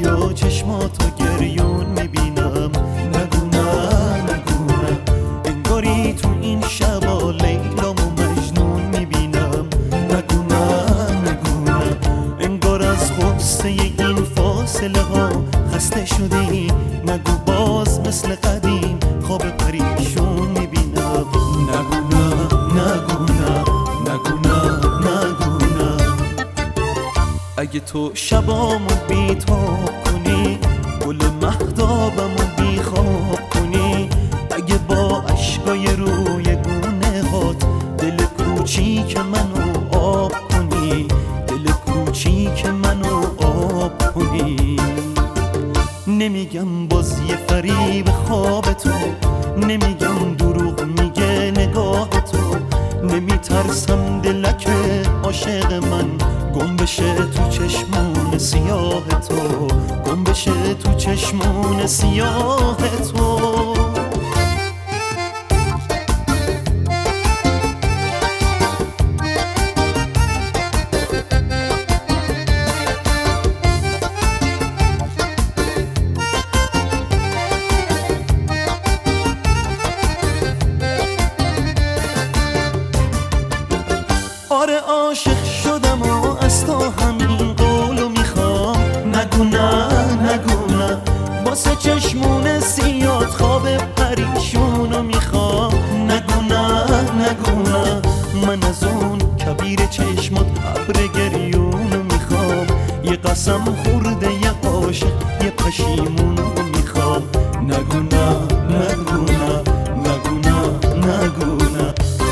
و چشماتو گریون میبینم. نگو نه نگو نه، انگاری تو این شبا لیلامو مجنون میبینم. نگو نه نگو نه، انگار از غصه این فاصله ها خسته شدی. نگو باز مثل قدیم خواب پریشون میبینم. نگو نه نگو نه، نگو نه نگو نه. اگه تو شبامو بیتاب کنی، گل مهتابمو بیخواب کنی، اگه با عشقای روی گونه هات دل کوچیک منو آب کنی، دل کوچیک منو آب کنی. نمیگم باز یه فریب خواب تو، نمیگم دروغ میگه نگاه تو، نمیترسم دلک عاشق من گم بشه تو چشمون سیاه تو، گم بشه تو چشمون سیاه تو. آره عاشق شدم و از تو همین قولو میخوام. نگو نه نگو نه، واسه چشمون سیاد خواب پریشونو میخوام. نگو نه نگو نه، من از اون کبیر چشمات ابر گریونو میخوام. یه قسم خورده یه عاشق یه پشیمونو میخوام. نگو نه نگو نه، نگو نه نگو نه.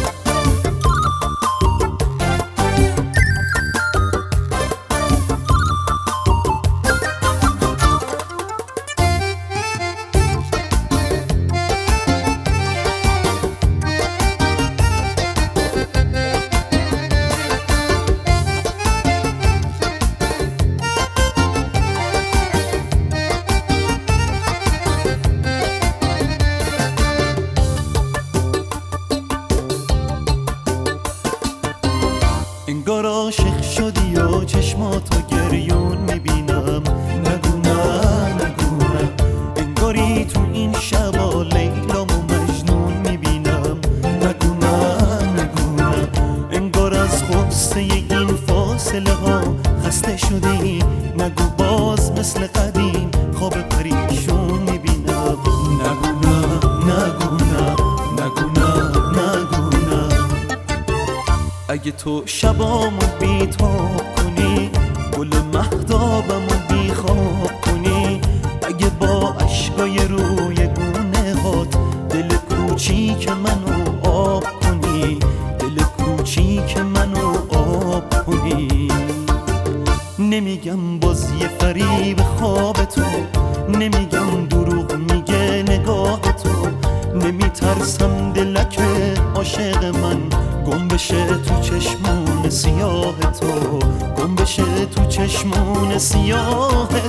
انگار عاشق شدی و چشماتو گریون میبینم. نگو نه نگو نه، انگاری تو این شبا لیلامو مجنون میبینم. نگو نه نگو نه، انگار از غصه این فاصله ها خسته شدی. نگو باز مثل قدیم خواب پریشون میبینم. نگو نه نگو نه، نگو نه نگو نه. اگه تو شبامو بیتاب کنی، گل مهتابمو بیخواب کنی، اگه با عشقای روی گونه هات دل کوچیک منو آب کنی، دل کوچیک منو آب کنی. نمیگم باز یه فریب خواب تو، نمیگم دروغ میگه نگاه تو، نمیترسم دلک عاشق من گم بشه تو چشمون سیاه تو، گم بشه تو چشمون سیاه